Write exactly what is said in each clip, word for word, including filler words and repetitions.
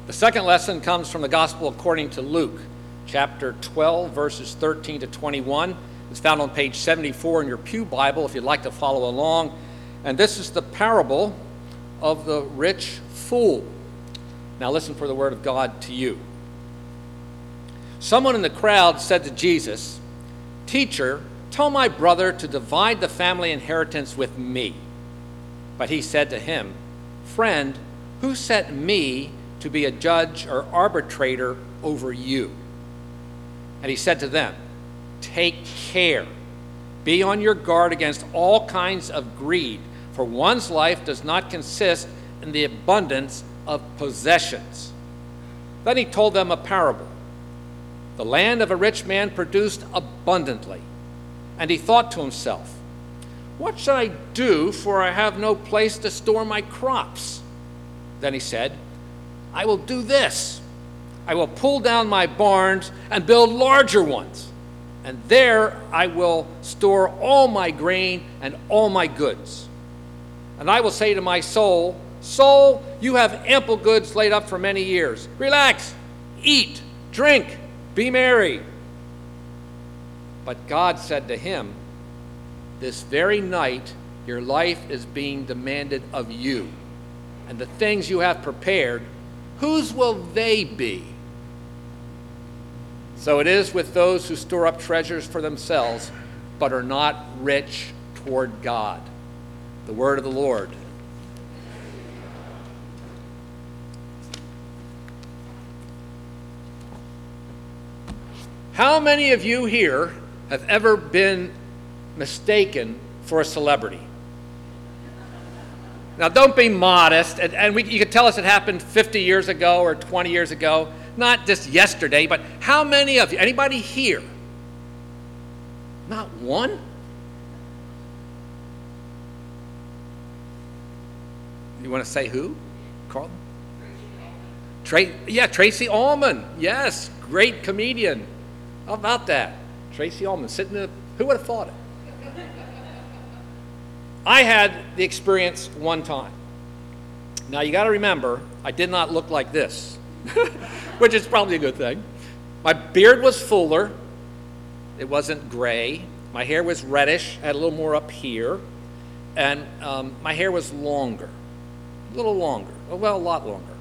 The second lesson comes from the Gospel according to Luke, chapter twelve, verses thirteen to twenty-one. It's found on page seventy-four in your pew Bible if you'd like to follow along. And this is the parable of the rich fool. Now listen for the word of God to you. Someone in the crowd said to Jesus, "Teacher, tell my brother to divide the family inheritance with me." But he said to him, "Friend, who set me to be a judge or arbitrator over you?" And he said to them, "Take care. Be on your guard against all kinds of greed, for one's life does not consist in the abundance of possessions." Then he told them a parable. The land of a rich man produced abundantly, and he thought to himself, "What shall I do, for I have no place to store my crops?" Then he said, "I will do this. I will pull down my barns and build larger ones, and there I will store all my grain and all my goods. And I will say to my soul, 'Soul, you have ample goods laid up for many years. Relax, eat, drink, be merry.' But God said to him, 'This very night your life is being demanded of you, and the things you have prepared, whose will they be?' So it is with those who store up treasures for themselves, but are not rich toward God." The word of the Lord. How many of you here have ever been mistaken for a celebrity? Now, don't be modest, and, and we, you can tell us it happened fifty years ago or twenty years ago, not just yesterday, but how many of you, anybody here? Not one? You want to say who? Carl? Tra- yeah, Tracy Ullman. Yes, great comedian. How about that? Tracy Ullman sitting in a, who would have thought it? I had the experience one time. Now you got to remember, I did not look like this, which is probably a good thing. My beard was fuller. It wasn't gray. My hair was reddish. I had a little more up here. And um, my hair was longer, a little longer, well, a lot longer.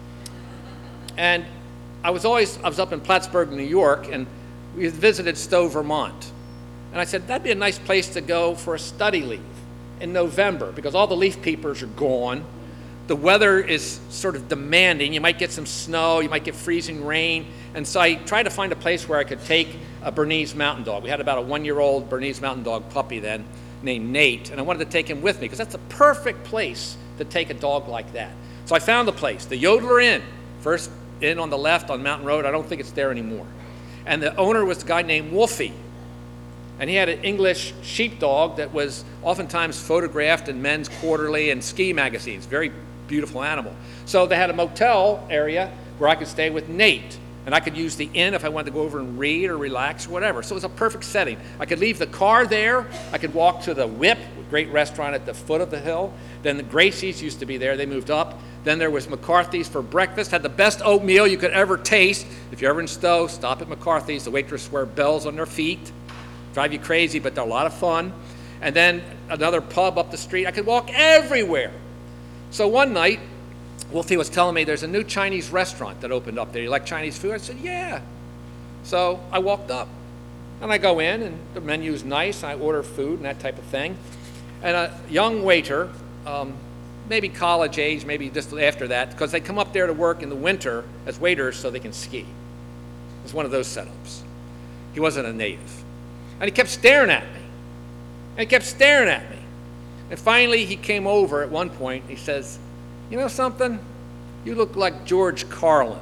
And I was always, I was up in Plattsburgh, New York, and we visited Stowe, Vermont. And I said, that'd be a nice place to go for a study leave in November, because all the leaf peepers are gone. The weather is sort of demanding. You might get some snow, you might get freezing rain. And so I tried to find a place where I could take a Bernese Mountain Dog. We had about a one-year-old Bernese Mountain Dog puppy then named Nate, and I wanted to take him with me because that's a perfect place to take a dog like that. So I found the place, the Yodeler Inn, first inn on the left on Mountain Road. I don't think it's there anymore. And the owner was a guy named Wolfie. And he had an English sheepdog that was oftentimes photographed in Men's Quarterly and ski magazines. Very beautiful animal. So they had a motel area where I could stay with Nate. And I could use the inn if I wanted to go over and read or relax or whatever. So it was a perfect setting. I could leave the car there. I could walk to the Whip, a great restaurant at the foot of the hill. Then the Gracie's used to be there. They moved up. Then there was McCarthy's for breakfast. Had the best oatmeal you could ever taste. If you're ever in Stowe, stop at McCarthy's. The waitress wear bells on their feet. Drive you crazy, but they're a lot of fun. And then another pub up the street. I could walk everywhere. So one night, Wolfie was telling me there's a new Chinese restaurant that opened up there. You like Chinese food? I said, yeah. So I walked up. And I go in, and the menu's nice. And I order food and that type of thing. And a young waiter, um, maybe college age, maybe just after that, because they come up there to work in the winter as waiters so they can ski. It's one of those setups. He wasn't a native. And he kept staring at me. And he kept staring at me. And finally, he came over at one point. He says, you know something? You look like George Carlin.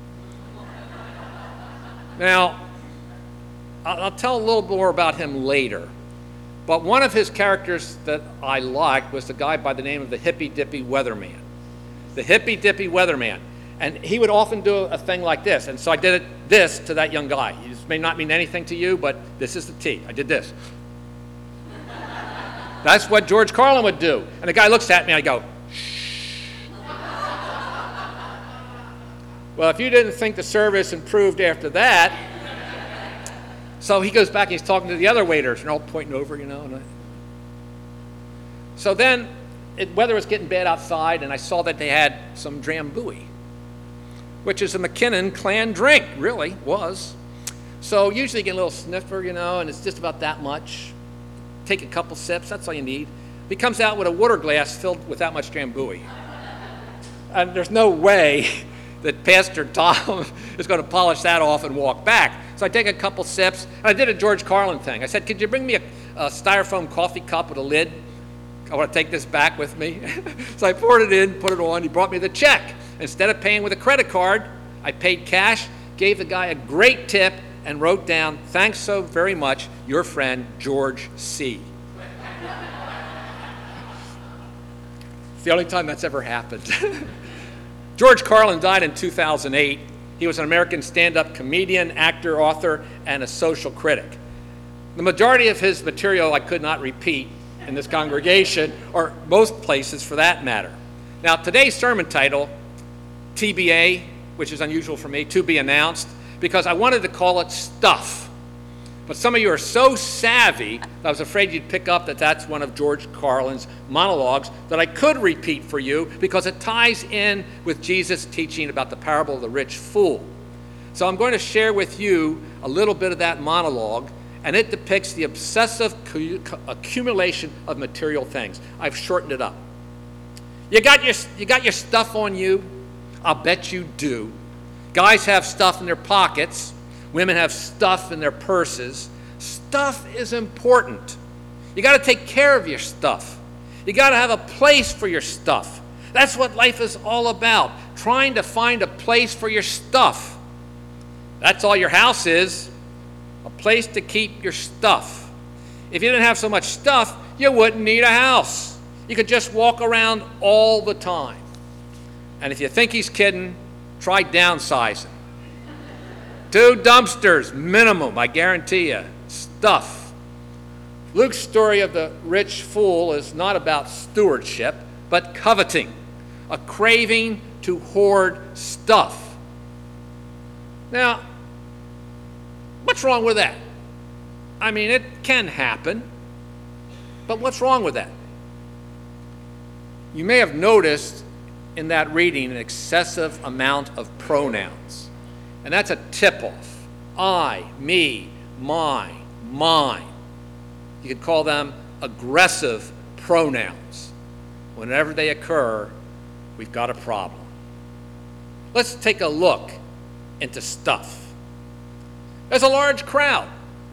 Now, I'll tell a little more about him later. But one of his characters that I liked was the guy by the name of the Hippy Dippy Weatherman. The Hippy Dippy Weatherman. And he would often do a thing like this. And so I did it, this to that young guy. This may not mean anything to you, but this is the T. I did this. That's what George Carlin would do. And the guy looks at me and I go, shh. Well, if you didn't think the service improved after that, so he goes back and he's talking to the other waiters, and they're all pointing over, you know. And I, so then, it, weather was getting bad outside, and I saw that they had some Drambuie, which is a McKinnon clan drink, really, was. So usually you get a little sniffer, you know, and it's just about that much. Take a couple sips, that's all you need. He comes out with a water glass filled with that much Drambuie. And there's no way that Pastor Tom is going to polish that off and walk back. So I take a couple sips, and I did a George Carlin thing. I said, could you bring me a, a styrofoam coffee cup with a lid? I want to take this back with me. So I poured it in, put it on. He brought me the check. Instead of paying with a credit card, I paid cash, gave the guy a great tip, and wrote down, thanks so very much, your friend, George C. It's the only time that's ever happened. George Carlin died in two thousand eight. He was an American stand-up comedian, actor, author, and a social critic. The majority of his material I could not repeat in this congregation, or most places for that matter. Now, today's sermon title, T B A, which is unusual for me, to be announced, because I wanted to call it Stuff. But some of you are so savvy that I was afraid you'd pick up that that's one of George Carlin's monologues that I could repeat for you because it ties in with Jesus' teaching about the parable of the rich fool. So I'm going to share with you a little bit of that monologue, and it depicts the obsessive accumulation of material things. I've shortened it up. You got your, you got your stuff on you? I'll bet you do. Guys have stuff in their pockets. Women have stuff in their purses. Stuff is important. You got to take care of your stuff. You got to have a place for your stuff. That's what life is all about, trying to find a place for your stuff. That's all your house is, a place to keep your stuff. If you didn't have so much stuff, you wouldn't need a house. You could just walk around all the time. And if you think he's kidding, try downsizing. Two dumpsters, minimum, I guarantee you. Stuff. Luke's story of the rich fool is not about stewardship, but coveting, a craving to hoard stuff. Now, what's wrong with that? I mean, it can happen, but what's wrong with that? You may have noticed in that reading an excessive amount of pronouns. And that's a tip-off. I, me, my, mine. You could call them aggressive pronouns. Whenever they occur, we've got a problem. Let's take a look into stuff. There's a large crowd.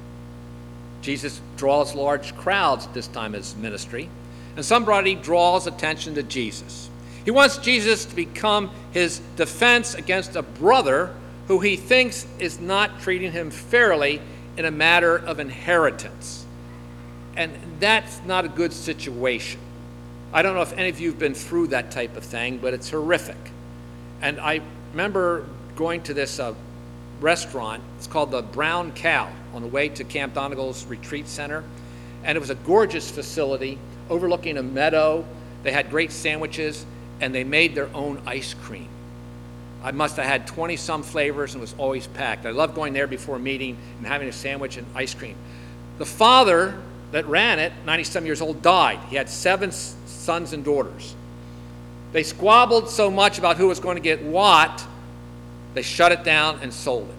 Jesus draws large crowds at this time of his ministry, and somebody draws attention to Jesus. He wants Jesus to become his defense against a brother who he thinks is not treating him fairly in a matter of inheritance. And that's not a good situation. I don't know if any of you have been through that type of thing, but it's horrific. And I remember going to this uh, restaurant. It's called the Brown Cow on the way to Camp Donegal's retreat center. And it was a gorgeous facility overlooking a meadow. They had great sandwiches, and they made their own ice cream. I must have had twenty-some flavors and was always packed. I loved going there before a meeting and having a sandwich and ice cream. The father that ran it, ninety-some years old, died. He had seven sons and daughters. They squabbled so much about who was going to get what, they shut it down and sold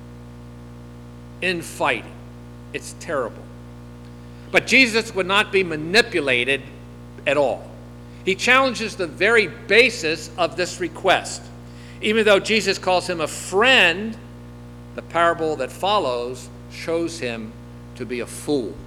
it. Infighting. It's terrible. But Jesus would not be manipulated at all. He challenges the very basis of this request. Even though Jesus calls him a friend, the parable that follows shows him to be a fool.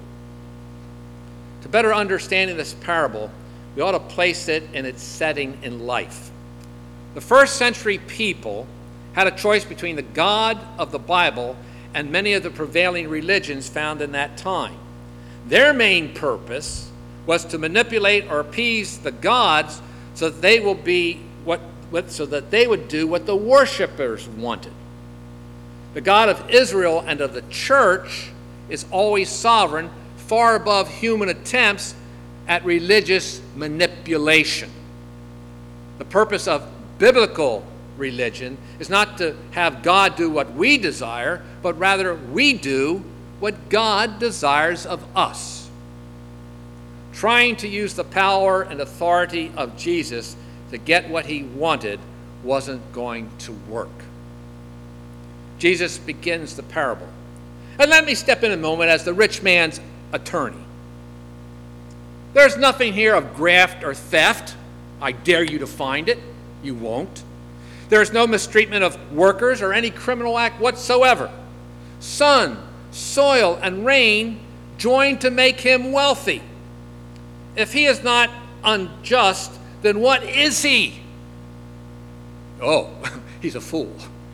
To better understanding this parable, we ought to place it in its setting in life. The first century people had a choice between the God of the Bible and many of the prevailing religions found in that time. Their main purpose was to manipulate or appease the gods so that they will be what so that they would do what the worshipers wanted. The God of Israel and of the church is always sovereign, far above human attempts at religious manipulation. The purpose of biblical religion is not to have God do what we desire, but rather we do what God desires of us. Trying to use the power and authority of Jesus to get what he wanted wasn't going to work. Jesus begins the parable. And let me step in a moment as the rich man's attorney. There's nothing here of graft or theft. I dare you to find it. You won't. There's no mistreatment of workers or any criminal act whatsoever. Sun, soil, and rain join to make him wealthy. If he is not unjust, then what is he? Oh, he's a fool.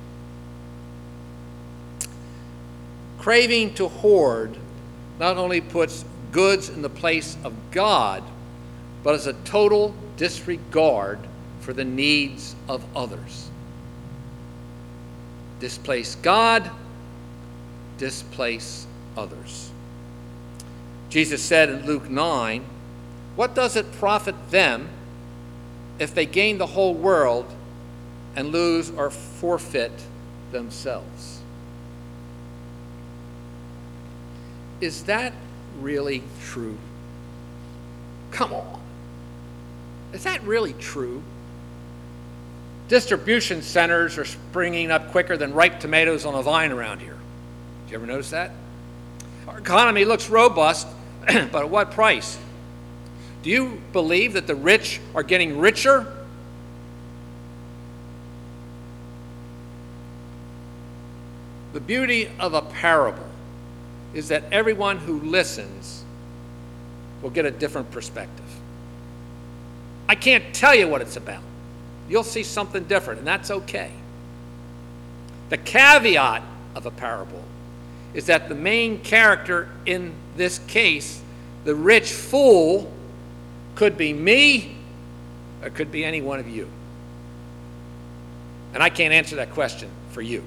Craving to hoard not only puts goods in the place of God, but is a total disregard for the needs of others. Displace God, displace others. Jesus said in Luke nine, "What does it profit them if they gain the whole world and lose or forfeit themselves?" Is that really true? Come on. Is that really true? Distribution centers are springing up quicker than ripe tomatoes on a vine around here. Did you ever notice that? Our economy looks robust, but at what price? Do you believe that the rich are getting richer? The beauty of a parable is that everyone who listens will get a different perspective. I can't tell you what it's about. You'll see something different, and that's okay. The caveat of a parable is that the main character in this case, the rich fool, could be me or could be any one of you. And I can't answer that question for you.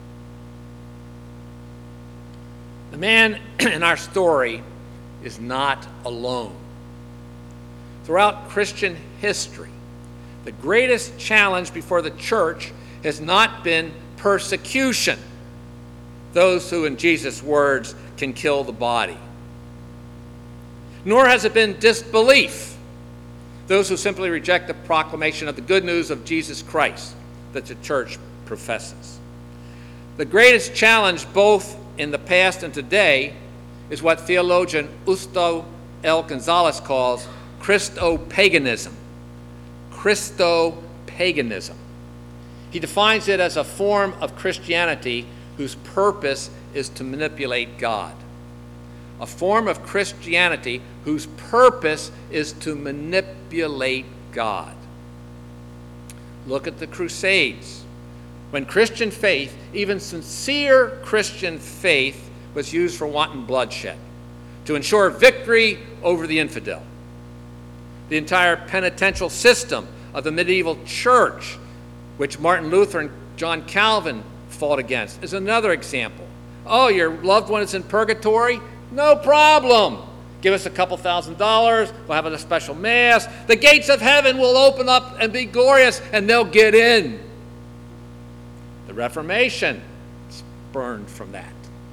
The man in our story is not alone. Throughout Christian history, the greatest challenge before the church has not been persecution, those who, in Jesus' words, can kill the body. Nor has it been disbelief, those who simply reject the proclamation of the good news of Jesus Christ that the church professes. The greatest challenge, both in the past and today, is what theologian Justo L. Gonzalez calls Christo-paganism. Christo-paganism. He defines it as a form of Christianity whose purpose is to manipulate God. A form of Christianity whose purpose is to manipulate God. Look at the Crusades. When Christian faith, even sincere Christian faith, was used for wanton bloodshed to ensure victory over the infidel. The entire penitential system of the medieval church, which Martin Luther and John Calvin fought against, is another example. Oh, your loved one is in purgatory? No problem. Give us a couple thousand dollars. We'll have a special mass. The gates of heaven will open up and be glorious, and they'll get in. The Reformation spurned from that.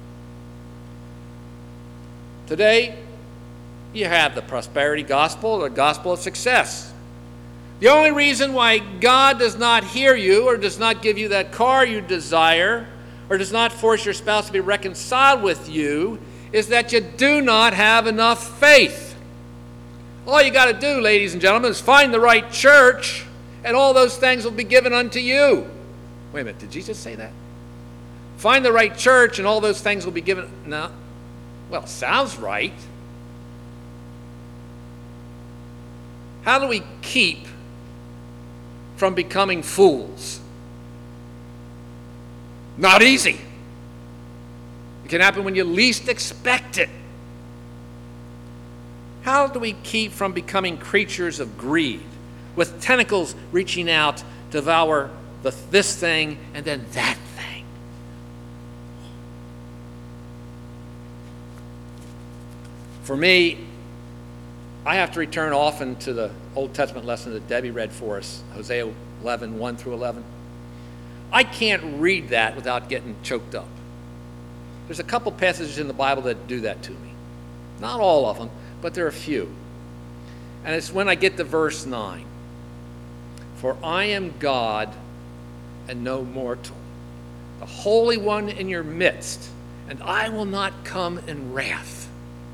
Today, you have the prosperity gospel, or the gospel of success. The only reason why God does not hear you or does not give you that car you desire or does not force your spouse to be reconciled with you is that you do not have enough faith. All you got to do, ladies and gentlemen, is find the right church, and all those things will be given unto you. Wait a minute, did Jesus say that? Find the right church, and all those things will be given. No. Well, sounds right. How do we keep from becoming fools? Not easy. It can happen when you least expect it. How do we keep from becoming creatures of greed, with tentacles reaching out to devour the, this thing and then that thing? For me, I have to return often to the Old Testament lesson that Debbie read for us, Hosea eleven, one through eleven. I can't read that without getting choked up. There's a couple passages in the Bible that do that to me. Not all of them, but there are a few. And it's when I get to verse nine. For I am God and no mortal, the Holy One in your midst, and I will not come in wrath.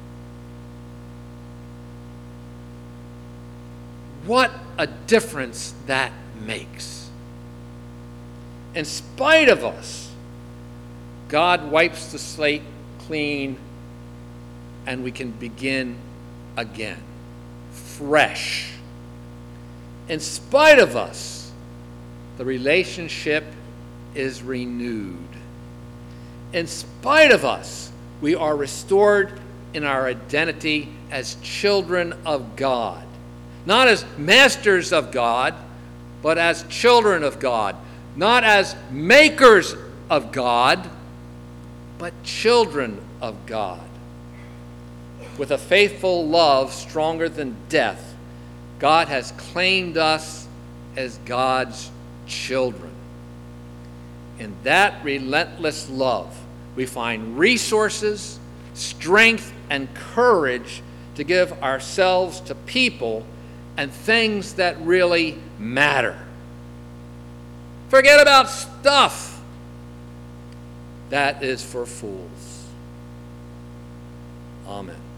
What a difference that makes. In spite of us, God wipes the slate clean and we can begin again, fresh. In spite of us, the relationship is renewed. In spite of us, we are restored in our identity as children of God. Not as masters of God, but as children of God. Not as makers of God, but children of God. With a faithful love stronger than death, God has claimed us as God's children. In that relentless love, we find resources, strength, and courage to give ourselves to people and things that really matter. Forget about stuff. That is for fools. Amen.